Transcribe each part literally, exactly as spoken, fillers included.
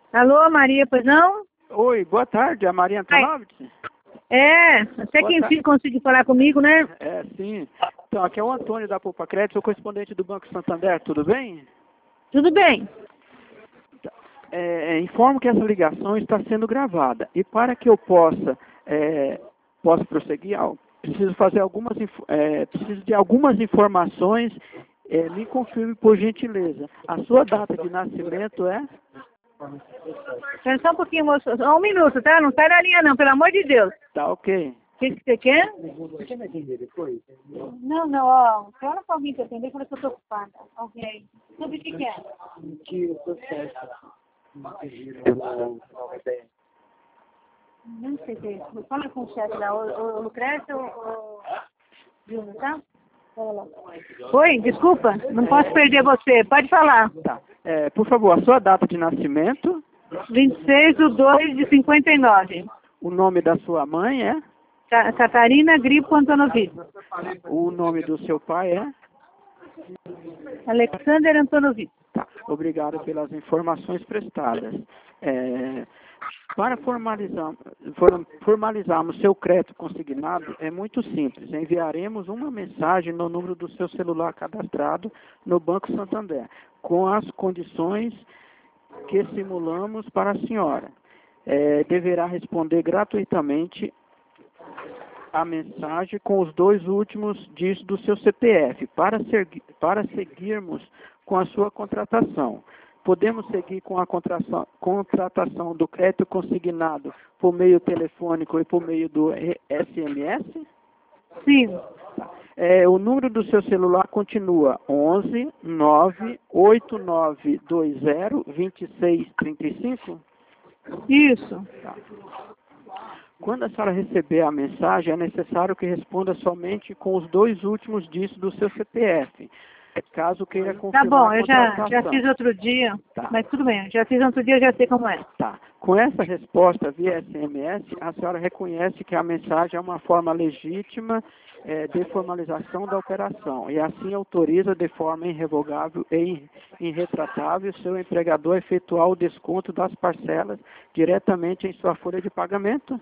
Alô, Maria, pois não? Oi, boa tarde, a Maria Antonovitch? É, até Boa que tarde. enfim conseguiu falar comigo, né? É, sim. Então, aqui é o Antônio da Poupa Crédito, sou correspondente do Banco Santander, tudo bem? Tudo bem. É, é, informo que essa ligação está sendo gravada e para que eu possa, é, possa prosseguir, ó, preciso fazer algumas, inf- é, preciso de algumas informações, é, me confirme por gentileza. A sua data de nascimento é? Espera só um pouquinho, moço. Só um minuto, tá? Não sai da linha não, pelo amor de Deus. Tá ok. O que, que você quer? Não, não, ó. Fala pra alguém que atender, quando eu tô ocupada. Ok. Sobre o que que é? Não sei se é. Fala com o chefe lá, o, o Lucrécio ou o Júnior, tá? Fala lá. Oi, desculpa, não posso perder você. Pode falar. Tá. É, por favor, a sua data de nascimento, vinte e seis de dois de cinquenta e nove. o nome da sua mãe é? Ca- Catarina Gripo Antonovitch. O nome do seu pai é? Alexander Antonovitch. Tá. Obrigado pelas informações prestadas. É, para formalizar, for- formalizarmos seu crédito consignado, é muito simples. Enviaremos uma mensagem no número do seu celular cadastrado no Banco Santander, com as condições que simulamos para a senhora. É, deverá responder gratuitamente a mensagem com os dois últimos dígitos do seu C P F para, segui- para seguirmos com a sua contratação. Podemos seguir com a contratação, contratação do crédito consignado por meio telefônico e por meio do S M S? Sim, É, o número do seu celular continua onze nove oito nove dois zero dois seis três cinco? isso. Tá. Quando a senhora receber a mensagem, é necessário que responda somente com os dois últimos dígitos do seu C P F, caso queira Tá confirmar bom, a eu já, contratação. já fiz outro dia, Tá. mas tudo bem, já fiz outro dia, já sei como é. Tá. Com essa resposta via S M S, a senhora reconhece que a mensagem é uma forma legítima eh, de formalização da operação e assim autoriza de forma irrevogável e irretratável seu empregador a efetuar o desconto das parcelas diretamente em sua folha de pagamento?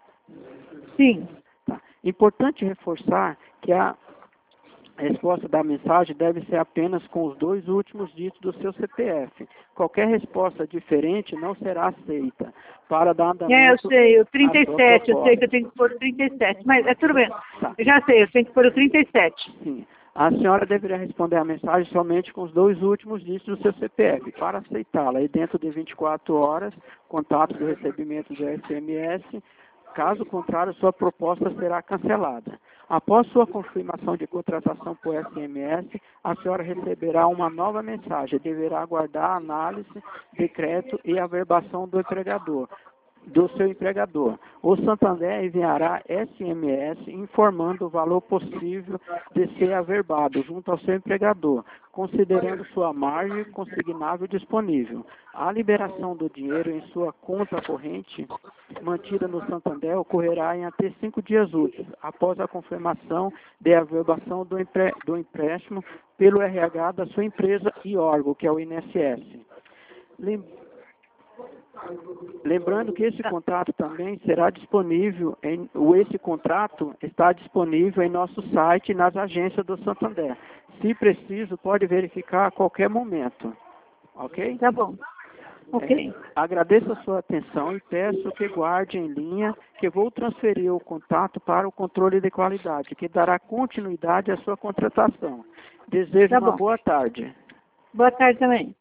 Sim, Tá. Importante reforçar que a resposta da mensagem deve ser apenas com os dois últimos dígitos do seu C P F. Qualquer resposta diferente não será aceita para dar andamento. é, eu sei, o à trinta e sua sete, eu sei que proposta. eu tenho que pôr o trinta e sete, mas é tudo bem. Tá. Eu já sei, eu tenho que pôr o trinta e sete. Sim. A senhora deveria responder a mensagem somente com os dois últimos dígitos do seu C P F. Para aceitá-la, e dentro de vinte e quatro horas, contato do recebimento do S M S. Caso contrário, sua proposta será cancelada. Após sua confirmação de contratação por S M S, a senhora receberá uma nova mensagem. Deverá aguardar a análise de crédito e averbação do empregador, do seu empregador. O Santander enviará S M S informando o valor possível de ser averbado junto ao seu empregador, considerando sua margem consignável disponível. A liberação do dinheiro em sua conta corrente mantida no Santander ocorrerá em até cinco dias úteis, após a confirmação de averbação do, empre, do empréstimo pelo R H da sua empresa e órgão, que é o I N S S. Lem- Lembrando que esse contrato também será disponível, em, ou esse contrato está disponível em nosso site e nas agências do Santander. Se preciso, pode verificar a qualquer momento. Ok? Tá bom. Ok. É, agradeço a sua atenção e peço que guarde em linha que vou transferir o contato para o controle de qualidade, que dará continuidade à sua contratação. Desejo Tá uma bom. boa tarde. Boa tarde também.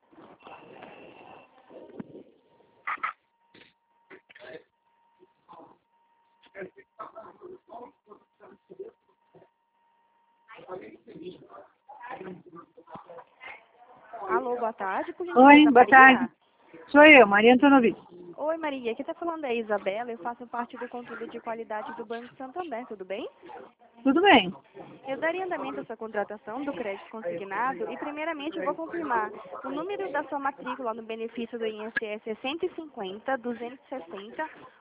Alô, boa tarde. Por Oi, gentileza, boa Maria? tarde. Sou eu, Maria Antonovitch. Oi, Maria. Aqui está falando é a Isabela. Eu faço parte do controle de qualidade do Banco Santander. Tudo bem? Tudo bem? Eu daria andamento à sua contratação do crédito consignado e, primeiramente, eu vou confirmar. O número da sua matrícula no benefício do I N S S é cento e cinquenta, duzentos e sessenta,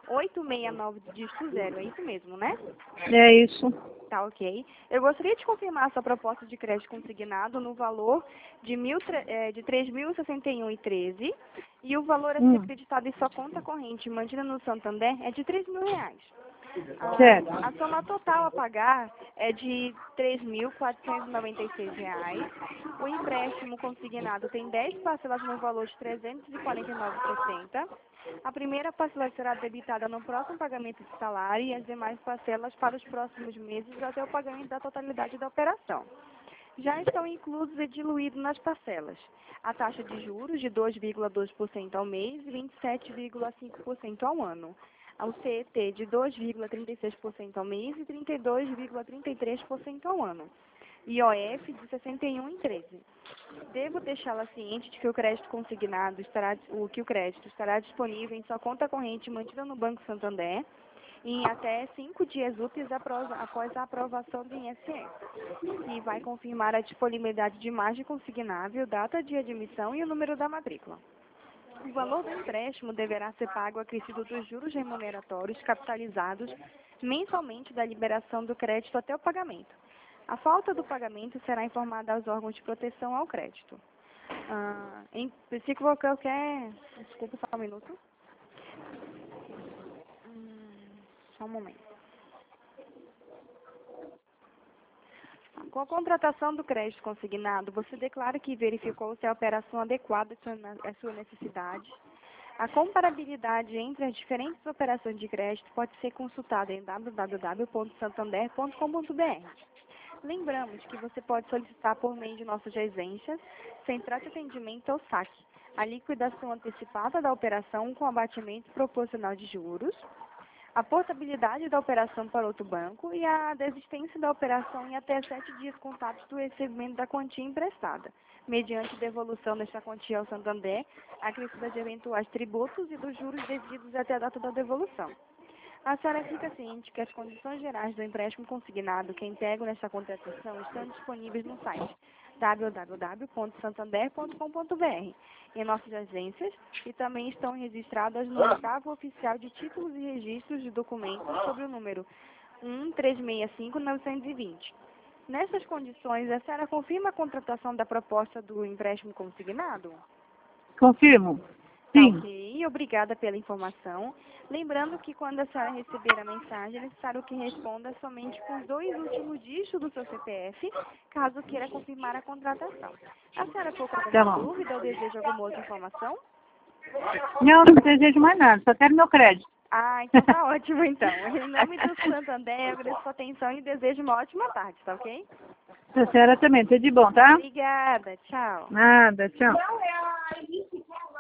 oito seis nove dígito zero, é isso mesmo, né? É isso. Tá, ok. Eu gostaria de confirmar a sua proposta de crédito consignado no valor de, mil, é, de três mil e sessenta e um reais e treze centavos e o valor a ser Hum. acreditado em sua conta corrente mantida no Santander é de três mil reais. A, Certo. a soma total a pagar é de três mil quatrocentos e noventa e seis reais. O empréstimo consignado tem dez parcelas no valor de trezentos e quarenta e nove reais e sessenta centavos. A primeira parcela será debitada no próximo pagamento de salário e as demais parcelas para os próximos meses até o pagamento da totalidade da operação. Já estão inclusos e diluídos nas parcelas a taxa de juros de dois vírgula dois por cento ao mês e vinte e sete vírgula cinco por cento ao ano. Ao C E T de dois vírgula trinta e seis por cento ao mês e trinta e dois vírgula trinta e três por cento ao ano. I O F de sessenta e um reais e treze centavos. Devo deixá-la ciente de que o crédito consignado estará, o que o crédito estará disponível em sua conta corrente mantida no Banco Santander em até cinco dias úteis após, após a aprovação do I N S S. E vai confirmar a disponibilidade de margem consignável, data de admissão e o número da matrícula. O valor do empréstimo deverá ser pago acrescido dos juros remuneratórios capitalizados mensalmente da liberação do crédito até o pagamento. A falta do pagamento será informada aos órgãos de proteção ao crédito. Ah, em princípio, qualquer... Desculpa, só um minuto. Hum, só um momento. Com a contratação do crédito consignado, você declara que verificou se a operação adequada à sua necessidade. A comparabilidade entre as diferentes operações de crédito pode ser consultada em w w w ponto santander ponto com ponto b r. Lembramos que você pode solicitar por meio de nossas agências, central de atendimento ou saque, a liquidação antecipada da operação com abatimento proporcional de juros, a portabilidade da operação para outro banco e a desistência da operação em até sete dias contábeis do recebimento da quantia emprestada, mediante devolução desta quantia ao Santander, acrescida de eventuais tributos e dos juros devidos até a data da devolução. A senhora fica ciente que as condições gerais do empréstimo consignado que integram nesta contratação estão disponíveis no site w w w ponto santander ponto com ponto b r, em nossas agências, e também estão registradas no oitavo oficial de títulos e registros de documentos sobre o número um três seis cinco nove dois zero. Nessas condições, a senhora confirma a contratação da proposta do empréstimo consignado? Confirmo. Tá, Sim. ok, obrigada pela informação. Lembrando que quando a senhora receber a mensagem, é necessário que responda somente com os dois últimos dígitos do seu C P F, caso queira confirmar a contratação. A senhora ficou com alguma Tá bom. dúvida ou deseja alguma outra informação? Não, não desejo mais nada, só quero meu crédito. Ah, então tá ótimo então. Em nome do Santander, eu agradeço sua atenção e desejo uma ótima tarde, tá ok? A senhora também, tudo de bom, tá? Obrigada, tchau. Nada, tchau.